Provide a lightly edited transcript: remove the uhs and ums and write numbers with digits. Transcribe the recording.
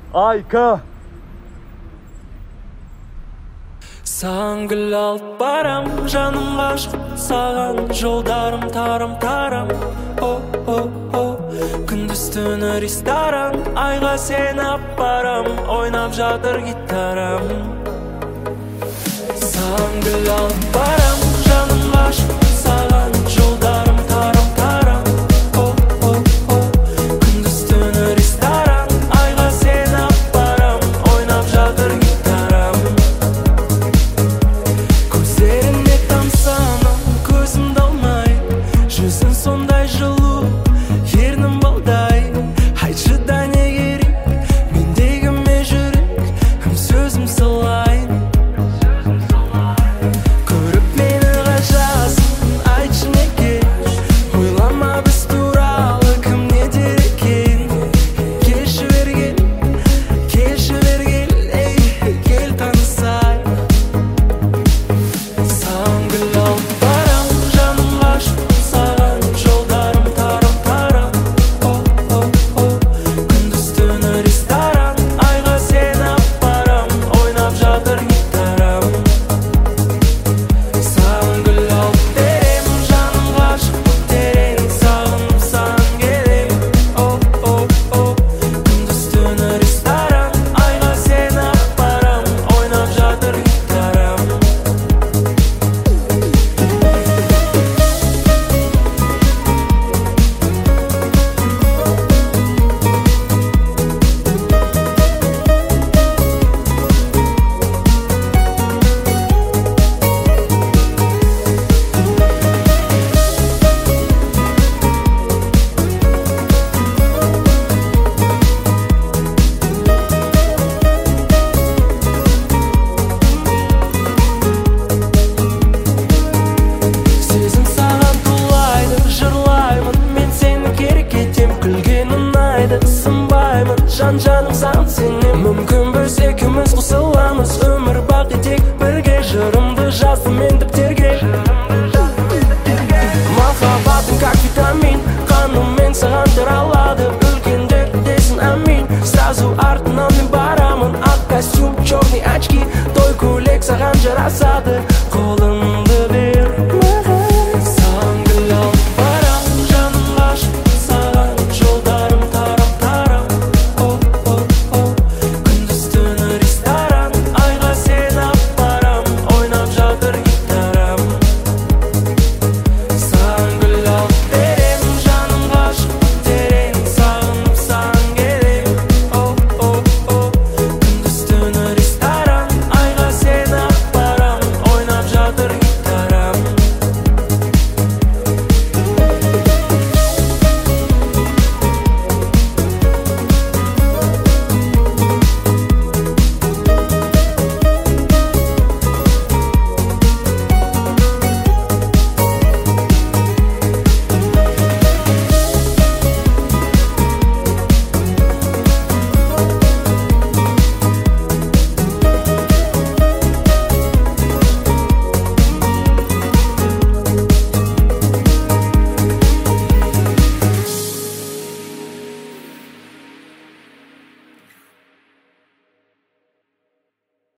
Айка. Саған гүл алып барам, жаным ғашық саған, жолдарым тарам-тарам. О, күндіз түні ресторан, айға сені апарам, ойнап жатыр гитарам. Саған гүл алып барам, жаным ғашық саған, жолдарым тарам-тарам. О, күндіз түні ресторан, айға сені апарам, ойнап жатыр гитарам. Көздеріне тамсанам, көзімді алмай, жүзің сондай жылу, ернің балдай. Айтшы да не керек, мендегі ме жүрек, кім сөзім салайын. Көріп мені қашасың, айтшы неге, ойлама біз туралы кім не дер екен. Келші бергел, ей, кел танысайық. Саған гүл алып барам, жаным ғашық саған, жолдарым тарам-тарам. О, күндіз түні ресторан, айға сені апарам, ойнап жатыр гитарам. Саған гүл алып берем, жаным ғашық терең, сағынып саған келем. О, күндіз түні ресторан, айға сені апарам, ойнап жатыр гитарам. Сезім саған тулайды, жырлаймын, мен сені керек етем, күлген ұнайды, сынбаймын, жан-жаным саған сенем. Мүмкін біз екеуміз қосыламыз, өмір бақи тек бірге, жырымды жаздым мен дәптерге. Махаббатым как витамин, қаныммен саған таралады, үлкендер десін амин. Сразу артынан мен барамын, ақ костюм, черный очки, той көйлек саған жарасады.